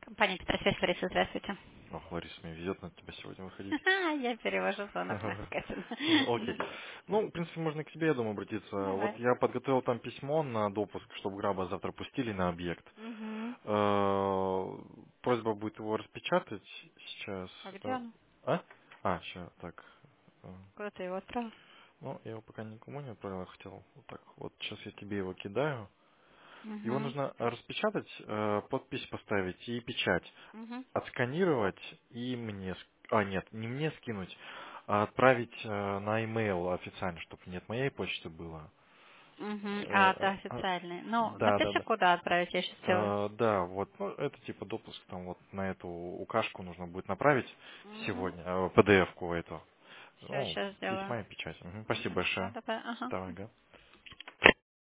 Компания Петросвязь, Лариса, здравствуйте. Ох, Лариса, мне везет на тебя сегодня выходить. Я перевожу звонок на Кэтрин. Окей. Ну, в принципе, можно к тебе, я думаю, обратиться. Вот Давай. я подготовил там письмо на допуск, чтобы граба завтра пустили на объект. Угу. Просьба будет его распечатать сейчас. А где он? А? Сейчас, так. Э, Куда ты его отправил? Ну, я его пока никому не отправил, я хотел вот так. Вот сейчас я тебе его кидаю. Его Угу. нужно распечатать, подпись поставить и печать. Угу. Отсканировать и мне... нет, не мне скинуть, а отправить на e-mail официально, чтобы нет моей почты было. Угу. А, Э, это официальный. Ну, Да, да, напиши, да. куда отправить, я сейчас сделаю. Да, вот, ну, это типа допуск, там вот на эту укашку нужно будет направить Угу. сегодня, PDF-ку эту. Все, Ну, сейчас сделаю. письма и печать. Мгм, спасибо Хорошо, большое. давай. Ага. Давай, ага.